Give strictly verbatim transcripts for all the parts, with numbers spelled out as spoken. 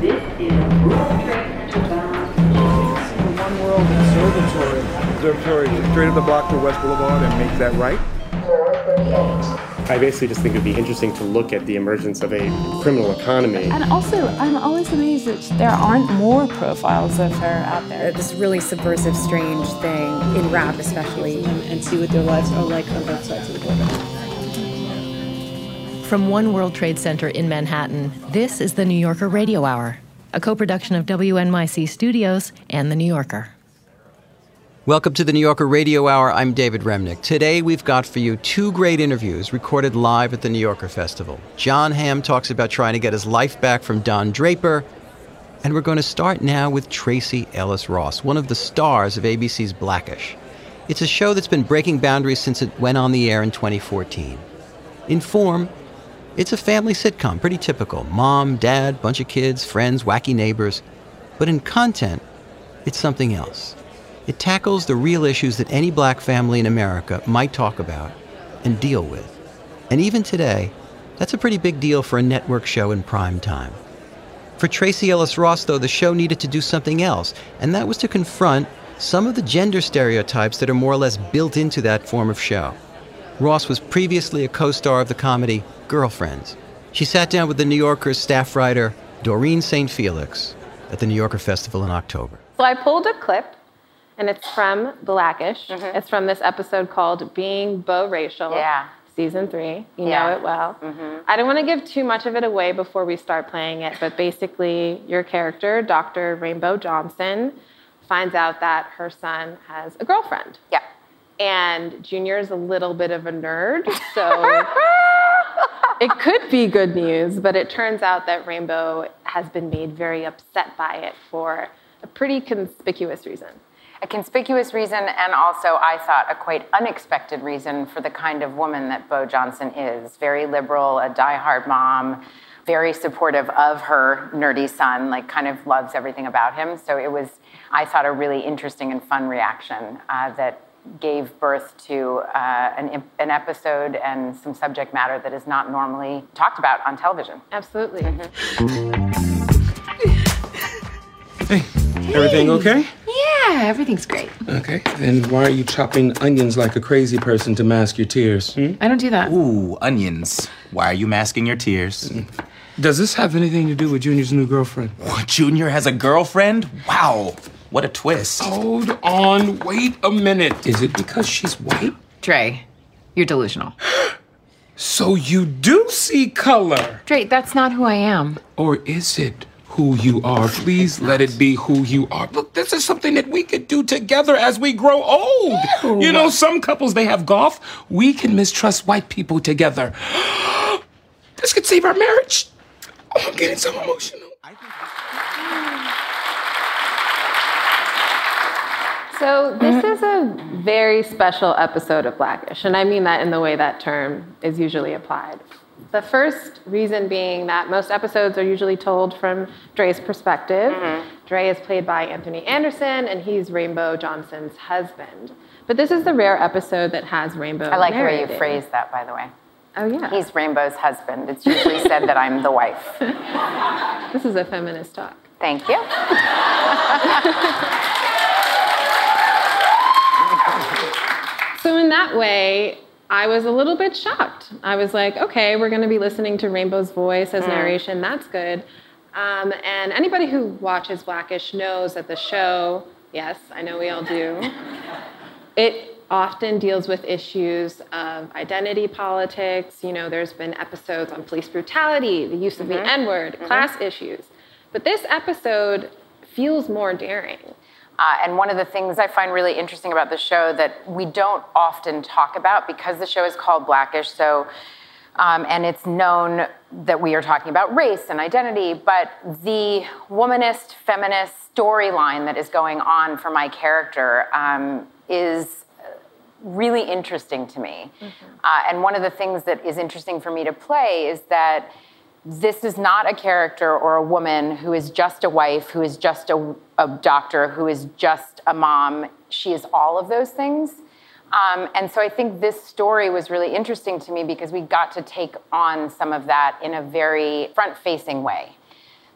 This is a World Trade Center bound. One World Observatory. Observatory is straight up the block to West Boulevard and make that right. I basically just think it would be interesting to look at the emergence of a criminal economy. And also, I'm always amazed that there aren't more profiles of her out there. This really subversive, strange thing, in rap especially. And, and see what their lives are like on both sides of the border. From One World Trade Center in Manhattan, this is the New Yorker Radio Hour, a co-production of W N Y C Studios and The New Yorker. Welcome to the New Yorker Radio Hour. I'm David Remnick. Today we've got for you two great interviews recorded live at the New Yorker Festival. Jon Hamm talks about trying to get his life back from Don Draper. And we're going to start now with Tracee Ellis Ross, one of the stars of A B C's Black-ish. It's a show that's been breaking boundaries since it went on the air in twenty fourteen. In form, it's a family sitcom, pretty typical. Mom, dad, bunch of kids, friends, wacky neighbors. But in content, it's something else. It tackles the real issues that any black family in America might talk about and deal with. And even today, that's a pretty big deal for a network show in prime time. For Tracee Ellis Ross, though, the show needed to do something else, and that was to confront some of the gender stereotypes that are more or less built into that form of show. Ross was previously a co-star of the comedy Girlfriends. She sat down with the New Yorker's staff writer, Doreen Saint Felix, at the New Yorker Festival in October. So I pulled a clip, and it's from Black-ish. Mm-hmm. It's from this episode called Being Bo-Racial, Yeah. season three. You Yeah. know it well. Mm-hmm. I don't want to give too much of it away before we start playing it, but basically your character, Doctor Rainbow Johnson, finds out that her son has a girlfriend. Yeah. And Junior is a little bit of a nerd, so it could be good news, but it turns out that Rainbow has been made very upset by it for a pretty conspicuous reason. A conspicuous reason, and also, I thought, a quite unexpected reason for the kind of woman that Bo Johnson is. Very liberal, a diehard mom, very supportive of her nerdy son, like kind of loves everything about him. So it was, I thought, a really interesting and fun reaction uh, that gave birth to uh, an, an episode and some subject matter that is not normally talked about on television. Absolutely. Mm-hmm. Hey, everything okay? Yeah, everything's great. Okay, then why are you chopping onions like a crazy person to mask your tears? Hmm? I don't do that. Ooh, onions. Why are you masking your tears? Does this have anything to do with Junior's new girlfriend? What, Junior has a girlfriend? Wow, what a twist. Hold on, wait a minute. Is it because she's white? Dre, you're delusional. So you do see color? Dre, that's not who I am. Or is it who you are? Please let it be who you are. Look, this is something that we could do together as we grow old. Ew. You know, some couples, they have golf. We can mistrust white people together. This could save our marriage. Oh, I'm getting so emotional. So this is a very special episode of Black-ish, and I mean that in the way that term is usually applied. The first reason being that most episodes are usually told from Dre's perspective. Mm-hmm. Dre is played by Anthony Anderson, and he's Rainbow Johnson's husband. But this is the rare episode that has Rainbow I like narrating. the way you phrased that, by the way. Oh, yeah. He's Rainbow's husband. It's usually said that I'm the wife. This is a feminist talk. Thank you. So in that way, I was a little bit shocked. I was like, okay, we're going to be listening to Rainbow's voice as mm. narration. That's good. Um, and anybody who watches Black-ish knows that the show, yes, I know we all do, it often deals with issues of identity politics. You know, there's been episodes on police brutality, the use of mm-hmm. the N-word, mm-hmm. class issues. But this episode feels more daring. Uh, and one of the things I find really interesting about the show that we don't often talk about, because the show is called Black-ish, so, um, and it's known that we are talking about race and identity, but the womanist, feminist storyline that is going on for my character um, is really interesting to me. Mm-hmm. Uh, and one of the things that is interesting for me to play is that this is not a character or a woman who is just a wife, who is just a, a doctor, who is just a mom. She is all of those things. Um, and so I think this story was really interesting to me because we got to take on some of that in a very front-facing way.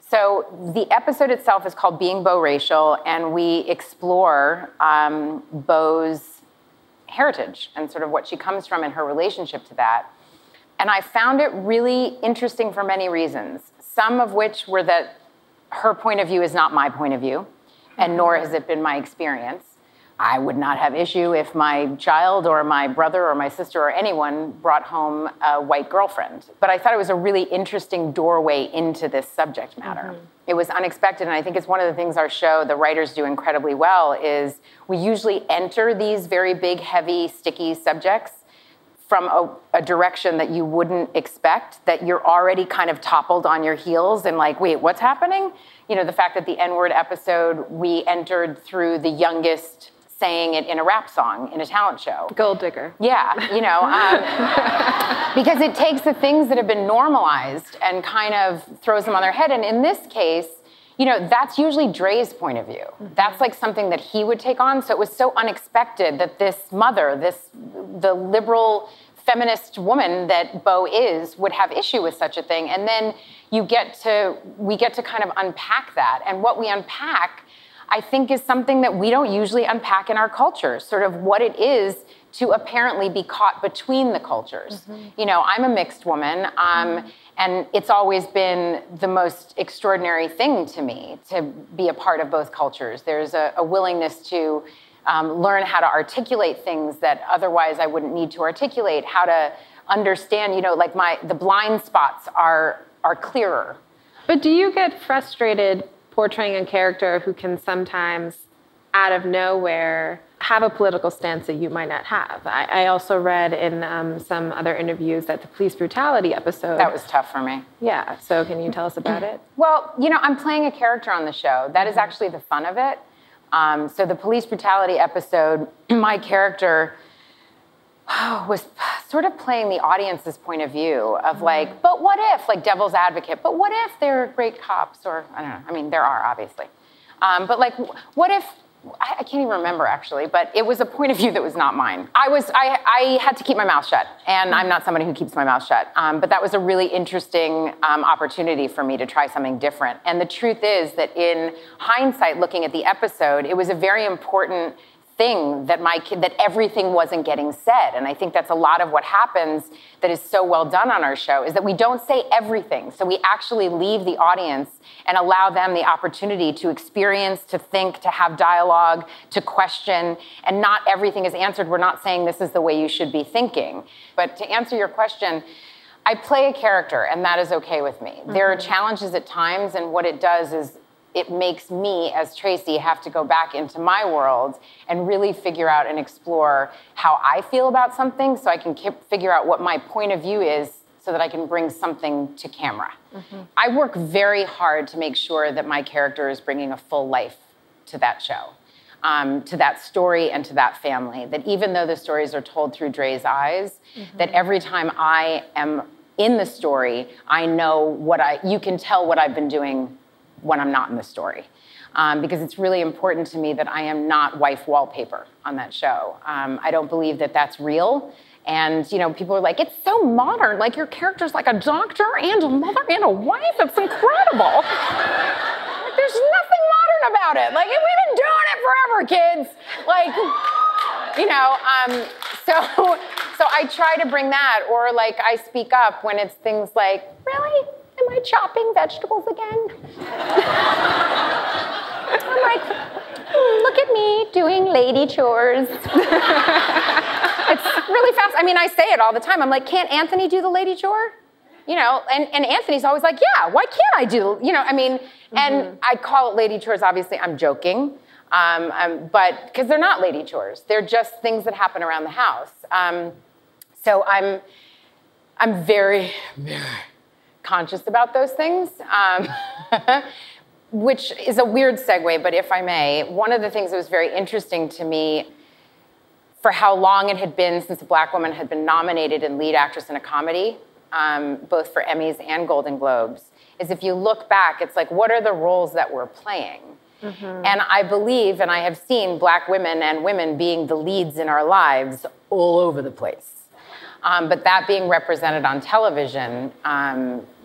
So the episode itself is called Being Bo-Racial, and we explore um, Bo's heritage and sort of what she comes from and her relationship to that. And I found it really interesting for many reasons, some of which were that her point of view is not my point of view, and nor has it been my experience. I would not have issue if my child or my brother or my sister or anyone brought home a white girlfriend. But I thought it was a really interesting doorway into this subject matter. Mm-hmm. It was unexpected, and I think it's one of the things our show, the writers do incredibly well, is we usually enter these very big, heavy, sticky subjects from a, a direction that you wouldn't expect, that you're already kind of toppled on your heels and like, wait, what's happening? You know, the fact that the N-word episode, we entered through the youngest saying it in a rap song in a talent show. Gold digger. Yeah, you know, um, because it takes the things that have been normalized and kind of throws them on their head. And in this case, you know, that's usually Dre's point of view. Mm-hmm. That's like something that he would take on. So it was so unexpected that this mother, this the liberal feminist woman that Bo is, would have issue with such a thing. And then you get to, we get to kind of unpack that. And what we unpack, I think, is something that we don't usually unpack in our culture, sort of what it is to apparently be caught between the cultures. Mm-hmm. You know, I'm a mixed woman, um, mm-hmm. and it's always been the most extraordinary thing to me to be a part of both cultures. There's a, a willingness to um, learn how to articulate things that otherwise I wouldn't need to articulate, how to understand, you know, like my the blind spots are are clearer. But do you get frustrated portraying a character who can sometimes, out of nowhere, have a political stance that you might not have? I, I also read in um, some other interviews that the police brutality episode... That was tough for me. Yeah, so can you tell us about it? Well, you know, I'm playing a character on the show. That is actually the fun of it. Um, so the police brutality episode, my character was sort of playing the audience's point of view of like, but what if, like devil's advocate, but what if they're great cops, or I don't know, I mean, there are obviously. Um, but like, what if, I, I can't even remember actually, but it was a point of view that was not mine. I was, I, I had to keep my mouth shut, and I'm not somebody who keeps my mouth shut. Um, but that was a really interesting um, opportunity for me to try something different. And the truth is that in hindsight, looking at the episode, it was a very important thing that my kid, that everything wasn't getting said. And I think that's a lot of what happens that is so well done on our show, is that we don't say everything. So we actually leave the audience and allow them the opportunity to experience, to think, to have dialogue, to question, and not everything is answered. We're not saying this is the way you should be thinking. But to answer your question, I play a character, and that is okay with me. Mm-hmm. There are challenges at times, and what it does is it makes me, as Tracy, have to go back into my world and really figure out and explore how I feel about something, so I can keep, figure out what my point of view is, so that I can bring something to camera. Mm-hmm. I work very hard to make sure that my character is bringing a full life to that show, um, to that story and to that family. That even though the stories are told through Dre's eyes, mm-hmm. that every time I am in the story, I know what I, you can tell what I've been doing when I'm not in the story. Um, because it's really important to me that I am not wife wallpaper on that show. Um, I don't believe that that's real. And, you know, people are like, it's so modern. Like, your character's like a doctor and a mother and a wife. It's incredible. Like, there's nothing modern about it. Like, we've been doing it forever, kids. Like, you know, um, so, so I try to bring that, or like I speak up when it's things like, really? Am I chopping vegetables again? I'm like, mm, look at me doing lady chores. It's really fast. I mean, I say it all the time. I'm like, can't Anthony do the lady chore? You know, and, and Anthony's always like, yeah, why can't I do, you know, I mean, mm-hmm. and I call it lady chores, obviously, I'm joking, um, um, but, because they're not lady chores. They're just things that happen around the house. Um, so I'm, I'm very, very conscious about those things, um, which is a weird segue, but if I may, one of the things that was very interesting to me for how long it had been since a Black woman had been nominated in lead actress in a comedy, um, both for Emmys and Golden Globes, is if you look back, it's like, what are the roles that we're playing? Mm-hmm. And I believe, and I have seen Black women and women being the leads in our lives all over the place. Um, but that being represented on television, um,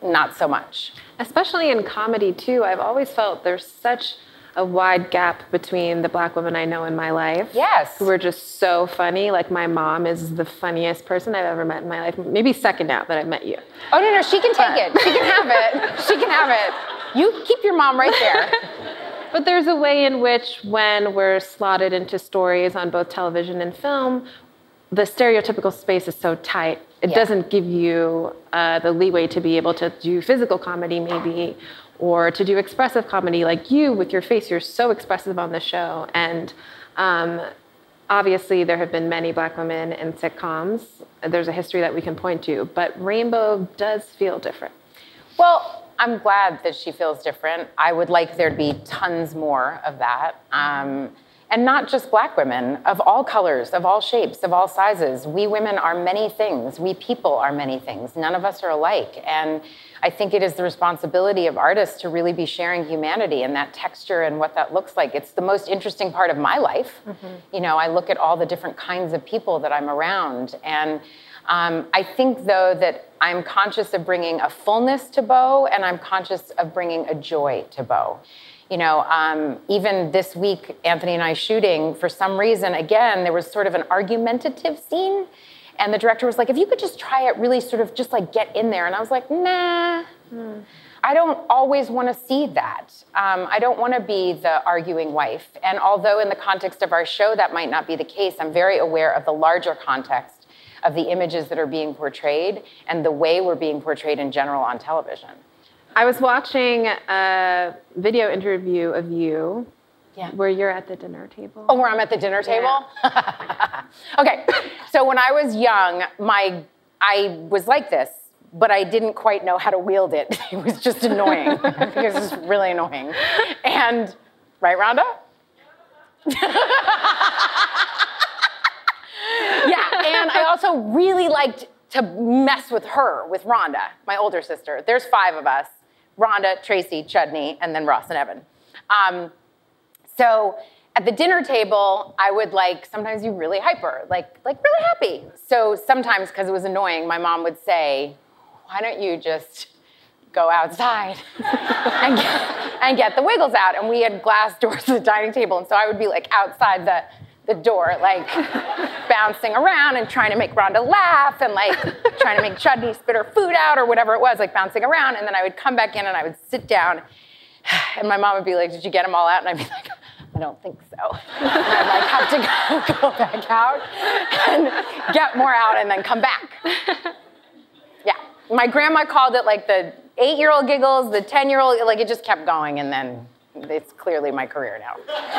not so much. Especially in comedy, too. I've always felt there's such a wide gap between the black women I know in my life. Yes. Who are just so funny. Like, my mom is the funniest person I've ever met in my life. Maybe second now that I've met you. Oh, no, no, she can take it. She can have it. She can have it. You keep your mom right there. But there's a way in which, when we're slotted into stories on both television and film, the stereotypical space is so tight. It yeah. doesn't give you uh, the leeway to be able to do physical comedy, maybe, or to do expressive comedy like you with your face. You're so expressive on the show. And um, obviously, there have been many black women in sitcoms. There's a history that we can point to. But Rainbow does feel different. Well, I'm glad that she feels different. I would like there to be tons more of that. Um, and not just black women, of all colors, of all shapes, of all sizes. We women are many things. We people are many things. None of us are alike. And I think it is the responsibility of artists to really be sharing humanity and that texture and what that looks like. It's the most interesting part of my life. Mm-hmm. You know, I look at all the different kinds of people that I'm around. And um, I think, though, that I'm conscious of bringing a fullness to Beau, and I'm conscious of bringing a joy to Beau. You know, um, even this week, Anthony and I shooting, for some reason, again, there was sort of an argumentative scene. And the director was like, if you could just try it really sort of just like get in there. And I was like, nah, hmm. I don't always want to see that. Um, I don't want to be the arguing wife. And although in the context of our show, that might not be the case, I'm very aware of the larger context of the images that are being portrayed and the way we're being portrayed in general on television. I was watching a video interview of you yeah. where you're at the dinner table. Oh, where I'm at the dinner table? Yeah. Okay, so when I was young, my I was like this, but I didn't quite know how to wield it. It was just annoying. I think it was just really annoying. And, right, Rhonda? Yeah, and I also really liked to mess with her, with Rhonda, my older sister. There's five of us. Rhonda, Tracy, Chudney, and then Ross and Evan. Um, so at the dinner table, I would like, sometimes be really hyper, like, like really happy. So sometimes, because it was annoying, my mom would say, why don't you just go outside and, get, and get the Wiggles out? And we had glass doors to the dining table, and so I would be like outside the, the door, like bouncing around and trying to make Rhonda laugh and like trying to make Chudney spit her food out or whatever it was, like bouncing around. And then I would come back in and I would sit down and my mom would be like, did you get them all out? And I'd be like, I don't think so. And I'd like have to go, go back out and get more out and then come back. Yeah, my grandma called it like the eight-year-old giggles, the ten-year-old, like it just kept going and then it's clearly my career now.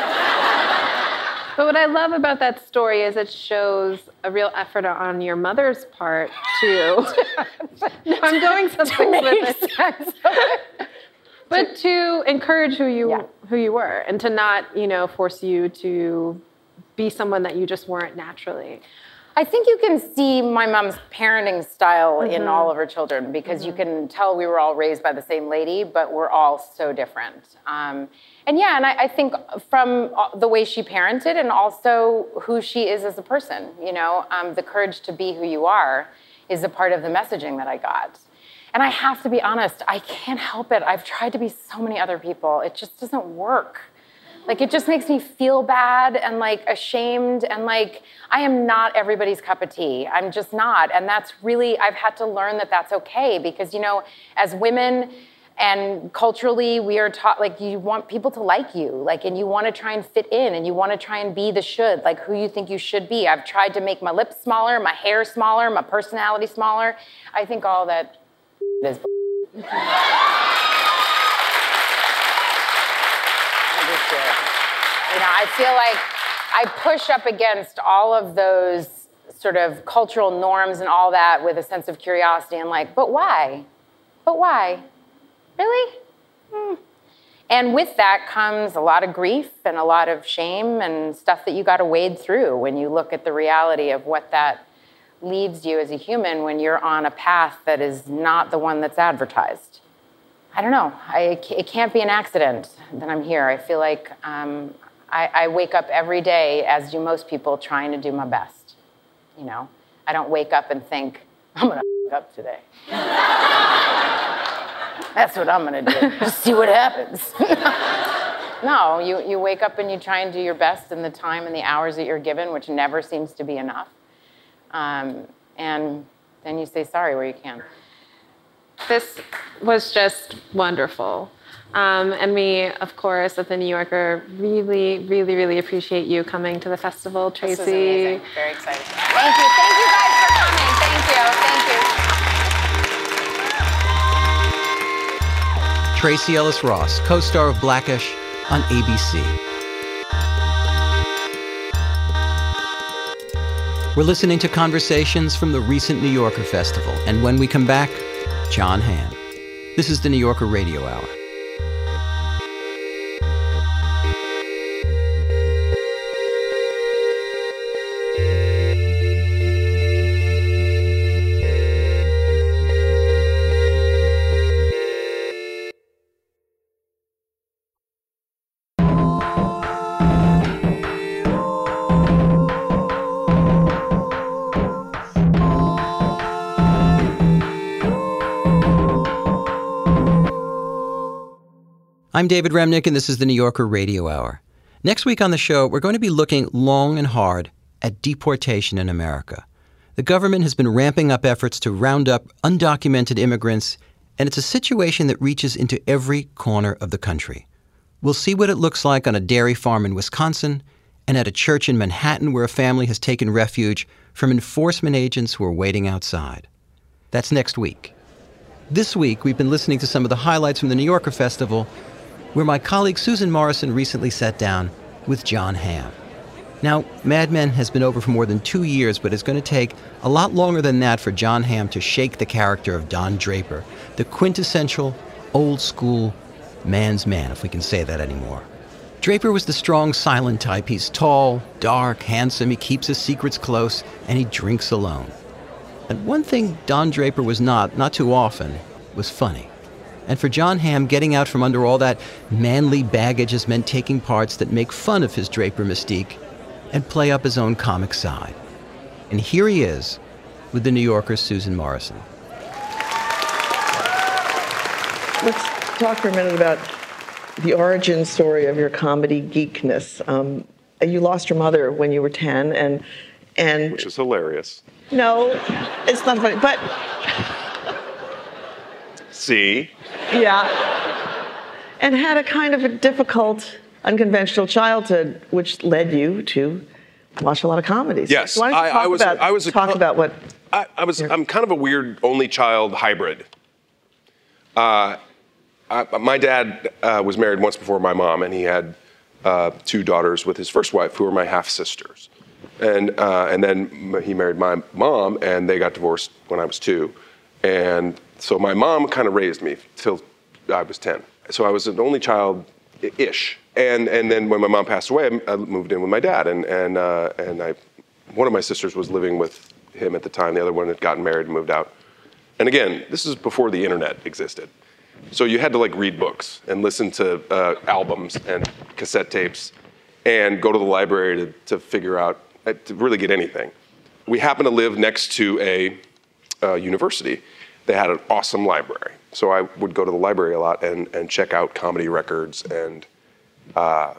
But what I love about that story is it shows a real effort on your mother's part to, no, I'm going someplace with it, but to encourage who you yeah. who you were and to not, you know, force you to be someone that you just weren't naturally. I think you can see my mom's parenting style mm-hmm. in all of her children because mm-hmm. you can tell we were all raised by the same lady, but we're all so different. Um, and yeah, and I, I think from the way she parented and also who she is as a person, you know, um, the courage to be who you are is a part of the messaging that I got. And I have to be honest, I can't help it. I've tried to be so many other people. It just doesn't work. Like, it just makes me feel bad and, like, ashamed. And, like, I am not everybody's cup of tea. I'm just not. And that's really, I've had to learn that that's okay. Because, you know, as women and culturally, we are taught, like, you want people to like you. Like, and you want to try and fit in. And you want to try and be the should, like, who you think you should be. I've tried to make my lips smaller, my hair smaller, my personality smaller. I think all that is You know, I feel like I push up against all of those sort of cultural norms and all that with a sense of curiosity and like, but why? But why? Really? Hmm. And with that comes a lot of grief and a lot of shame and stuff that you got to wade through when you look at the reality of what that leaves you as a human when you're on a path that is not the one that's advertised. I don't know. I, it can't be an accident that I'm here. I feel like um, I, I wake up every day, as do most people, trying to do my best. You know, I don't wake up and think, I'm going to f*** up today. That's what I'm gonna do. Just see what happens. No, you, you wake up and you try and do your best in the time and the hours that you're given, which never seems to be enough. Um, and then you say sorry where you can. This was just wonderful. Um, and we, of course, at the New Yorker, really, really, really appreciate you coming to the festival, Tracy. This was amazing. Very excited. Thank you. Thank you guys for coming. Thank you. Thank you. Tracy Ellis Ross, co-star of Blackish on A B C. We're listening to conversations from the recent New Yorker Festival. And when we come back, Jon Hamm. This is the New Yorker Radio Hour. I'm David Remnick, and this is the New Yorker Radio Hour. Next week on the show, we're going to be looking long and hard at deportation in America. The government has been ramping up efforts to round up undocumented immigrants, and it's a situation that reaches into every corner of the country. We'll see what it looks like on a dairy farm in Wisconsin and at a church in Manhattan where a family has taken refuge from enforcement agents who are waiting outside. That's next week. This week, we've been listening to some of the highlights from the New Yorker Festival, where my colleague Susan Morrison recently sat down with Jon Hamm. Now, Mad Men has been over for more than two years, but it's going to take a lot longer than that for Jon Hamm to shake the character of Don Draper, the quintessential, old-school man's man, if we can say that anymore. Draper was the strong, silent type. He's tall, dark, handsome, he keeps his secrets close, and he drinks alone. And one thing Don Draper was not, not too often, was funny. And for Jon Hamm, getting out from under all that manly baggage has meant taking parts that make fun of his Draper mystique and play up his own comic side. And here he is with the New Yorker's Susan Morrison. Let's talk for a minute about the origin story of your comedy geekness. Um, you lost your mother when you were ten, and and which is hilarious. No, it's not funny, but see. Yeah. And had a kind of a difficult, unconventional childhood, which led you to watch a lot of comedies. Yes, so why don't you I, talk I was. About, I was a, talk about what. I, I was. I'm kind of a weird only child hybrid. Uh, I, my dad uh, was married once before my mom, and he had uh, two daughters with his first wife, who were my half sisters, and uh, and then he married my mom, and they got divorced when I was two, and. So my mom kind of raised me till I was ten. So I was an only child-ish. And and then when my mom passed away, I moved in with my dad. And and uh, and I, one of my sisters was living with him at the time. The other one had gotten married and moved out. And again, this is before the internet existed. So you had to like read books and listen to uh, albums and cassette tapes and go to the library to, to figure out, uh, to really get anything. We happened to live next to a uh, university. They had an awesome library. So I would go to the library a lot and, and check out comedy records and, uh,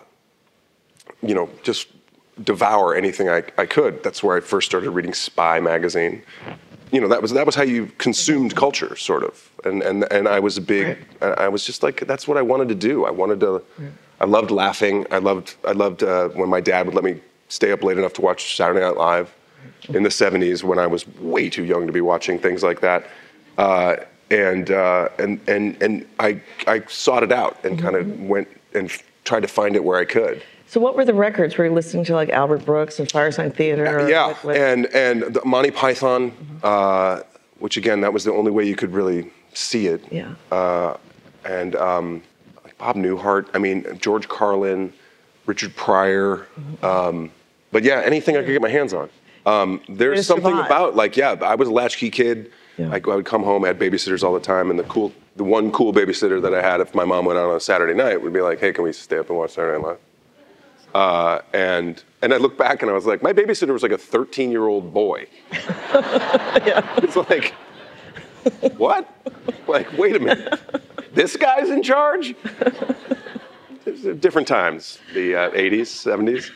you know, just devour anything I, I could. That's where I first started reading Spy magazine. You know, that was that was how you consumed culture, sort of. And and, and I was a big, right. I was just like, that's what I wanted to do. I wanted to, right. I loved laughing. I loved, I loved uh, when my dad would let me stay up late enough to watch Saturday Night Live in the seventies when I was way too young to be watching things like that. Uh, and, uh, and and and I I sought it out and kind of went and f- tried to find it where I could. So what were the records? Were you listening to like Albert Brooks and Firesign Theater? Or yeah, what, what? and and the Monty Python, mm-hmm. uh, which again that was the only way you could really see it. Yeah. Uh, and um, like Bob Newhart. I mean George Carlin, Richard Pryor. Mm-hmm. Um, but yeah, anything I could get my hands on. Um, there's something survive. about like yeah, I was a latchkey kid. Yeah. I, I would come home, I had babysitters all the time, and the cool, the one cool babysitter that I had, if my mom went out on a Saturday night, would be like, "Hey, can we stay up and watch Saturday Night Live?" Uh, and and I look back and I was like, my babysitter was like a thirteen-year-old boy. Yeah. It's like, what? Like, wait a minute. this guy's in charge? Different times, the uh, eighties, seventies.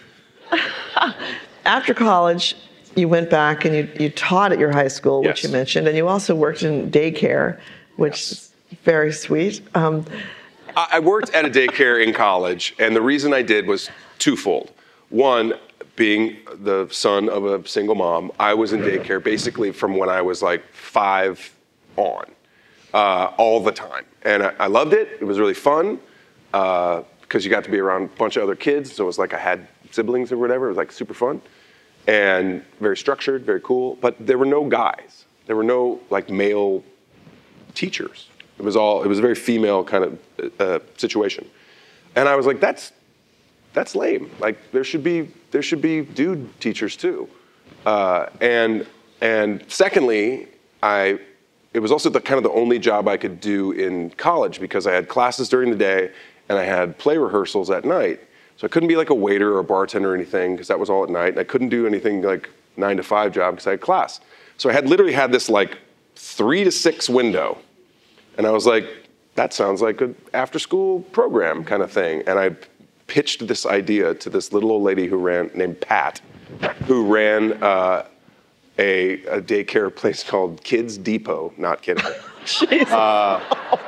After college, you went back and you, you taught at your high school, which Yes. you mentioned, and you also worked in daycare, which Yes. is very sweet. Um, I I worked at a daycare in college, and the reason I did was twofold. One, being the son of a single mom, I was in daycare basically from when I was like five on, uh, all the time. And I, I loved it. It was really fun uh, because you got to be around a bunch of other kids. So it was like I had siblings or whatever. It was like super fun and very structured, very cool. But there were no guys. There were no like male teachers. It was all, it was a very female kind of uh, situation. And I was like, that's, that's lame. Like there should be, there should be dude teachers too. Uh, and, and secondly, I, it was also the kind of the only job I could do in college because I had classes during the day and I had play rehearsals at night. So I couldn't be like a waiter or a bartender or anything because that was all at night. And I couldn't do anything like nine to five job because I had class. So I had literally had this like three to six window. And I was like, that sounds like an after school program kind of thing. And I pitched this idea to this little old lady who ran, named Pat, who ran uh, a, a daycare place called Kids Depot. Not kidding. uh,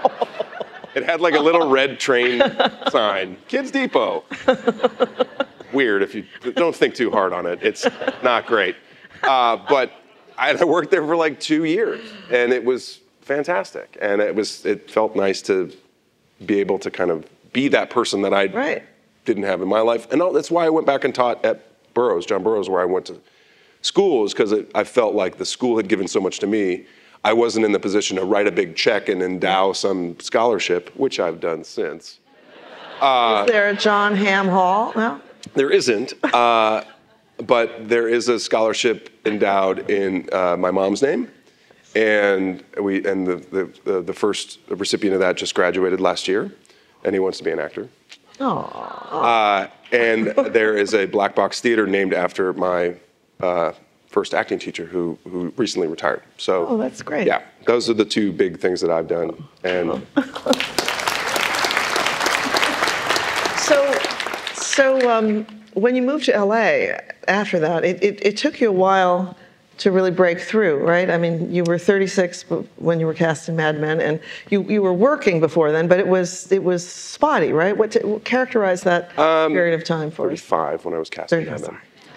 it had like a little red train sign, Kids Depot. Weird if you don't think too hard on it. It's not great. Uh, but I, I worked there for like two years and it was fantastic. And it was, it felt nice to be able to kind of be that person that I right. didn't have in my life. And that's why I went back and taught at Burroughs, John Burroughs, where I went to school, is because I felt like the school had given so much to me. I wasn't in the position to write a big check and endow some scholarship, which I've done since. Uh, is there a John Hamm Hall? No? There isn't, uh, but there is a scholarship endowed in uh, my mom's name. And we and the, the, the, the first recipient of that just graduated last year, and he wants to be an actor. Uh, and there is a black box theater named after my uh, first acting teacher who, who recently retired. So, oh, that's great. Yeah, those are the two big things that I've done. And so, so um, when you moved to L A after that, it, it, it took you a while to really break through, right? I mean, you were thirty-six when you were cast in Mad Men, and you, you were working before then, but it was it was spotty, right? What, to, what characterized that um, period of time for us? thirty-five when I was cast in Mad Men.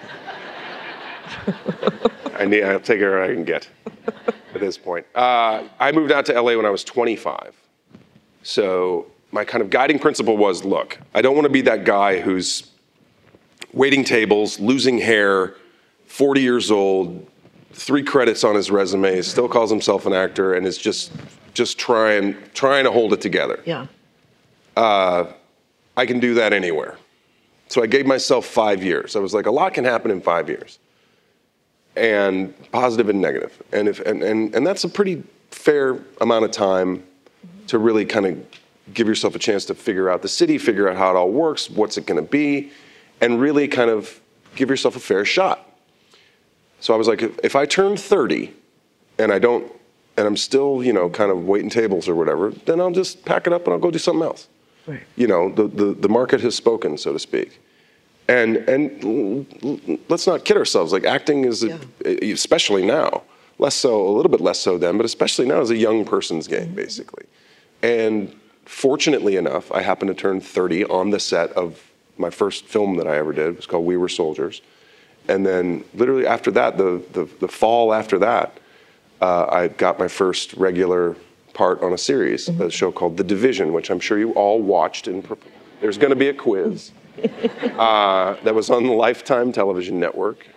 I need, I'll take it where I can get at this point. Uh, I moved out to L A when I was twenty-five. So my kind of guiding principle was, look, I don't want to be that guy who's waiting tables, losing hair, forty years old, three credits on his resume, still calls himself an actor, and is just just trying trying to hold it together. Yeah. Uh, I can do that anywhere. So I gave myself five years. I was like, a lot can happen in five years. And positive and negative. And if and, and, and that's a pretty fair amount of time to really kind of give yourself a chance to figure out the city, figure out how it all works, what's it gonna be, and really kind of give yourself a fair shot. So I was like, if, if I turn thirty and I don't, and I'm still, you know, kind of waiting tables or whatever, then I'll just pack it up and I'll go do something else. Right. You know, the, the, the market has spoken, so to speak. And and let's not kid ourselves. Like acting is, a, yeah. especially now, less so, a little bit less so then, but especially now is a young person's game, mm-hmm. basically. And fortunately enough, I happened to turn thirty on the set of my first film that I ever did. It was called We Were Soldiers. And then literally after that, the, the, the fall after that, uh, I got my first regular part on a series, mm-hmm. a show called The Division, which I'm sure you all watched. And there's going to be a quiz uh, that was on the Lifetime television network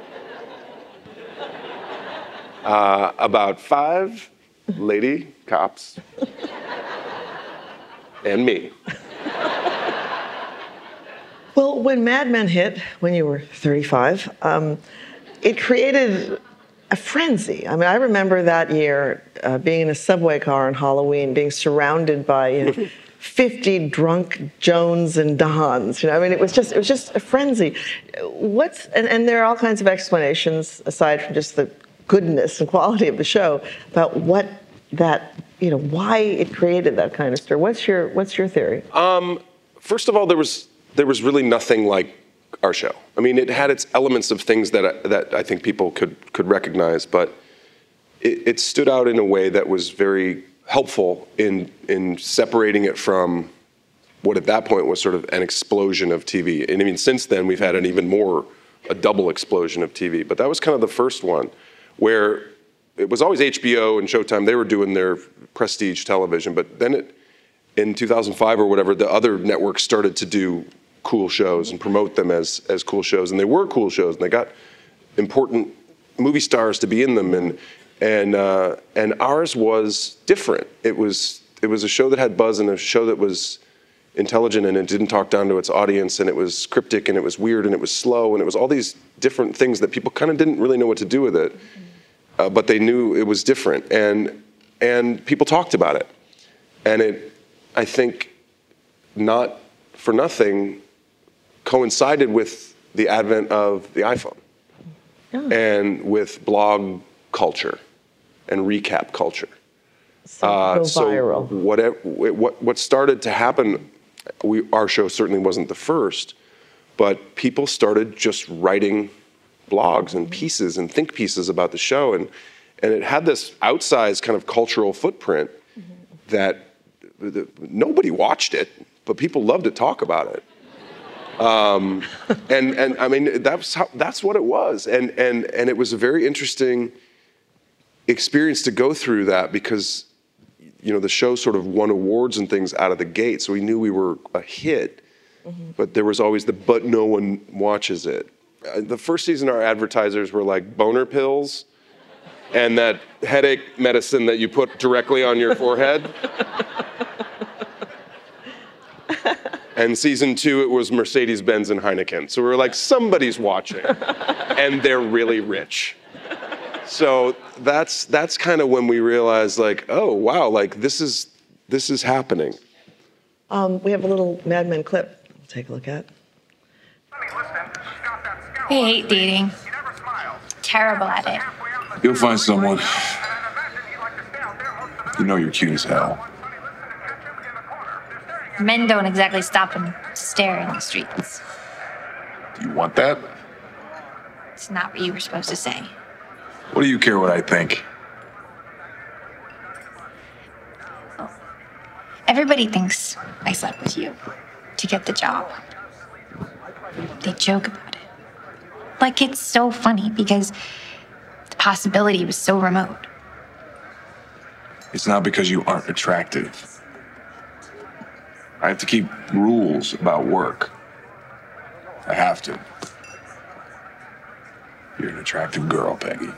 uh, about five lady cops and me. Well, when Mad Men hit, when you were thirty-five, um, it created a frenzy. I mean, I remember that year uh, being in a subway car on Halloween, being surrounded by you know, fifty drunk Jones and Dons. You know, I mean, it was just it was just a frenzy. What's and, and there are all kinds of explanations aside from just the goodness and quality of the show about what that you know, why it created that kind of stir. What's your What's your theory? Um, first of all, there was there was really nothing like our show. I mean, it had its elements of things that I, that I think people could could recognize, but it, it stood out in a way that was very helpful in in separating it from what at that point was sort of an explosion of T V. And I mean, since then we've had an even more, a double explosion of T V. But that was kind of the first one where it was always H B O and Showtime. They were doing their prestige television, but then it, in two thousand five or whatever, the other networks started to do cool shows and promote them as as cool shows, and they were cool shows, and they got important movie stars to be in them, and and uh, and ours was different. It was it was a show that had buzz and a show that was intelligent, and it didn't talk down to its audience, and it was cryptic, and it was weird, and it was slow, and it was all these different things that people kind of didn't really know what to do with it. Uh, but they knew it was different, and and people talked about it, and it, I think, not for nothing, coincided with the advent of the iPhone, oh. and with blog culture, and recap culture. So, uh, so viral. Whatever, what what started to happen, we our show certainly wasn't the first, but people started just writing blogs and pieces and think pieces about the show, and and it had this outsized kind of cultural footprint mm-hmm. that the, nobody watched it, but people loved to talk about it. Um, and and I mean that's how that's what it was, and and and it was a very interesting experience to go through that, because you know the show sort of won awards and things out of the gate, so we knew we were a hit, mm-hmm. but there was always the but no one watches it. The first season, our advertisers were like boner pills and that headache medicine that you put directly on your forehead. And season two, it was Mercedes-Benz and Heineken. So we were like, somebody's watching, and they're really rich. So that's that's kind of when we realized, like, oh wow, like this is this is happening. Um, we have a little Mad Men clip. We'll take a look at. I hate dating. Terrible at it. You'll find someone. You know you're cute as hell. Men don't exactly stop and stare in the streets. Do you want that? It's not what you were supposed to say. What do you care what I think? Everybody thinks I slept with you to get the job. They joke about it. Like it's so funny because the possibility was so remote. It's not because you aren't attractive. I have to keep rules about work. I have to. You're an attractive girl, Peggy.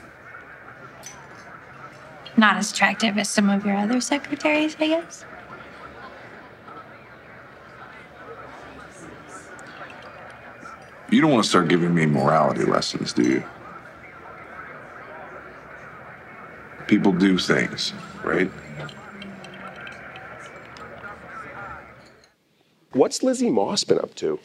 Not as attractive as some of your other secretaries, I guess. You don't want to start giving me morality lessons, do you? People do things, right? What's Lizzie Moss been up to?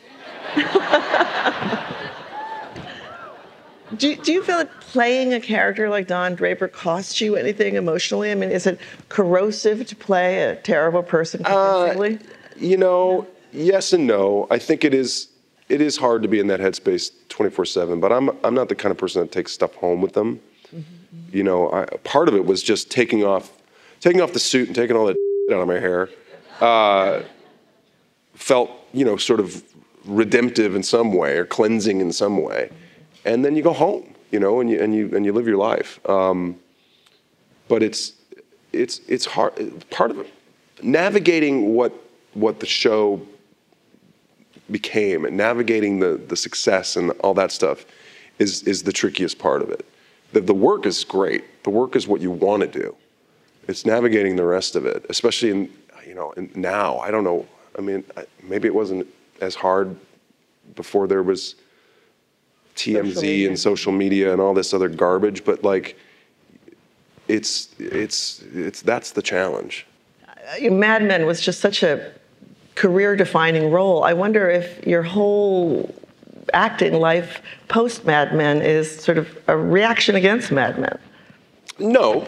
do, do you feel that playing a character like Don Draper costs you anything emotionally? I mean, is it corrosive to play a terrible person convincingly? Uh, you know, yes and no. I think it is it is hard to be in that headspace twenty-four seven, but I'm I'm not the kind of person that takes stuff home with them. Mm-hmm. You know, I, part of it was just taking off taking off the suit and taking all that out of my hair. Uh, felt, you know, sort of redemptive in some way or cleansing in some way. And then you go home, you know, and you and you and you live your life. Um, but it's it's it's hard. Part of it, navigating what what the show became and navigating the the success and all that stuff is is the trickiest part of it. The the work is great. The work is what you want to do. It's navigating the rest of it, especially in you know in now. I don't know. I mean, maybe it wasn't as hard before there was T M Z and social media and all this other garbage, but like, it's it's it's that's the challenge. Uh, Mad Men was just such a career-defining role. I wonder if your whole acting life post Mad Men is sort of a reaction against Mad Men. No,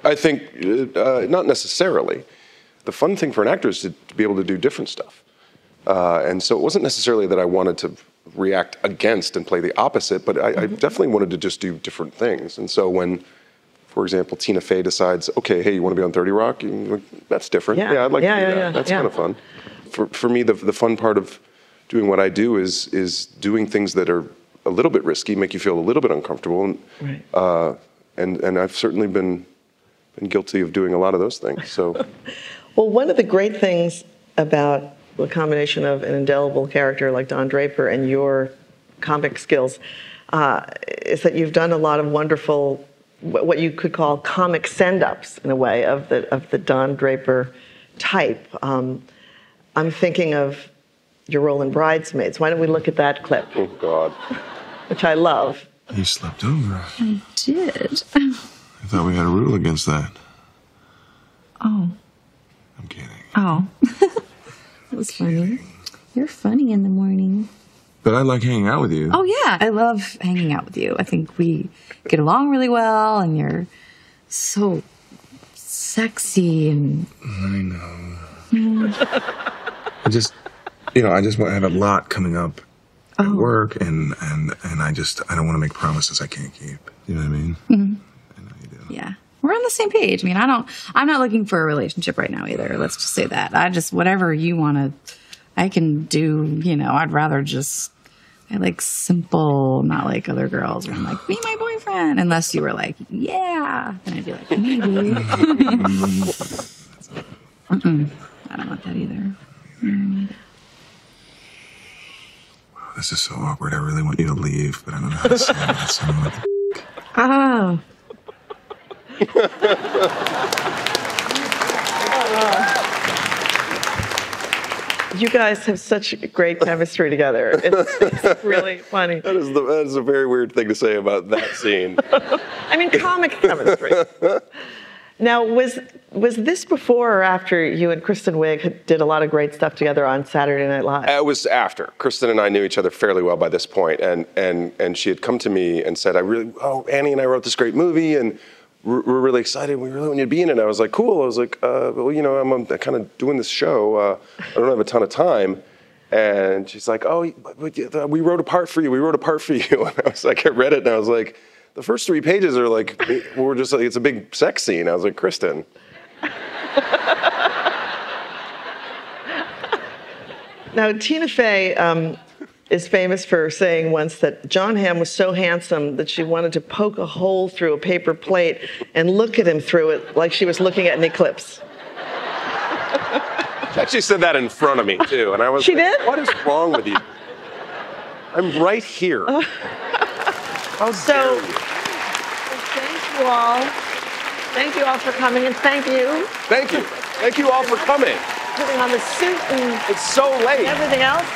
I think uh, not necessarily. The fun thing for an actor is to, to be able to do different stuff. Uh, and so it wasn't necessarily that I wanted to react against and play the opposite, but I, mm-hmm. I definitely wanted to just do different things. And so when, for example, Tina Fey decides, okay, hey, you want to be on thirty Rock? Like, that's different. Yeah, yeah I'd like yeah, to do yeah, that. yeah, That's yeah. kind of fun. For for me, the the fun part of doing what I do is is doing things that are a little bit risky, make you feel a little bit uncomfortable. And, right. uh, and, and I've certainly been been guilty of doing a lot of those things. So, well, one of the great things about the combination of an indelible character like Don Draper and your comic skills uh, is that you've done a lot of wonderful, what you could call comic send-ups in a way of the of the Don Draper type. Um, I'm thinking of your role in Bridesmaids. Why don't we look at that clip? Oh God, which I love. You slept over. I did. I thought we had a rule against that. Oh. I'm kidding. Oh. That was funny. You're funny in the morning. But I like hanging out with you. Oh, yeah. I love hanging out with you. I think we get along really well, and you're so sexy and... I know. Mm. I just, you know, I just want to have a lot coming up at Oh. work, and, and, and I just, I don't want to make promises I can't keep. You know what I mean? Mhm. Yeah. We're on the same page. I mean, I don't, I'm not looking for a relationship right now either. Let's just say that. I just, whatever you want to, I can do, you know, I'd rather just, I like simple, not like other girls where I'm like, be my boyfriend. Unless you were like, yeah. Then I'd be like, maybe. Mm-mm. I don't want that either. Mm. This is so awkward. I really want you to leave, but I don't know how to say it. It's so like a Oh. You guys have such great chemistry together. It's, it's really funny. that is the, that is a very weird thing to say about that scene. I mean, comic chemistry. Now, was was this before or after you and Kristen Wiig did a lot of great stuff together on Saturday Night Live? It was after. Kristen and I knew each other fairly well by this point, and and and she had come to me and said, "I really, oh, Annie and I wrote this great movie, and we're, we're really excited. We really want you to be in it." And I was like, "Cool." I was like, uh, "Well, you know, I'm, I'm kind of doing this show. Uh, I don't have a ton of time." And she's like, "Oh, we wrote a part for you. We wrote a part for you." And I was like, I read it, and I was like, the first three pages are like, we're just like, it's a big sex scene. I was like, Kristen. Now, Tina Fey um, is famous for saying once that John Hamm was so handsome that she wanted to poke a hole through a paper plate and look at him through it like she was looking at an eclipse. She actually said that in front of me, too. And I was She like, did? what is wrong with you? I'm right here. Uh, How so, dare you? thank you all. Thank you all for coming, and thank you. Thank you. Thank you all for coming. Putting on the suit and it's so late. And everything else.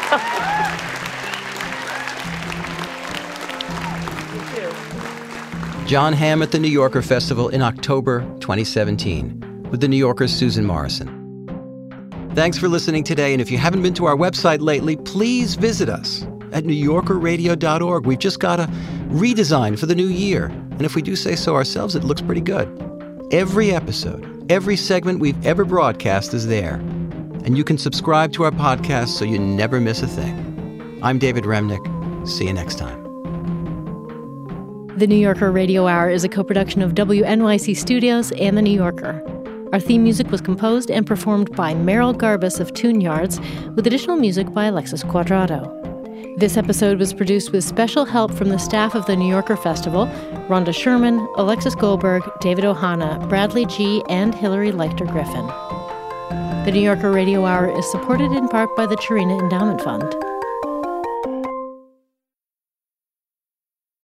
Thank you. John Hamm at the New Yorker Festival in October twenty seventeen with the New Yorker's Susan Morrison. Thanks for listening today, and if you haven't been to our website lately, please visit us at new yorker radio dot org. We've just got a redesign for the new year, and if we do say so ourselves, it looks pretty good. Every episode, every segment we've ever broadcast is there, and you can subscribe to our podcast so you never miss a thing. I'm David Remnick. See you next time. The New Yorker Radio Hour is a co-production of W N Y C Studios and The New Yorker. Our theme music was composed and performed by Merrill Garbus of Tune Yards, with additional music by Alexis Quadrado. This episode was produced with special help from the staff of the New Yorker Festival, Rhonda Sherman, Alexis Goldberg, David Ohana, Bradley G., and Hillary Leichter-Griffin. The New Yorker Radio Hour is supported in part by the Chirina Endowment Fund.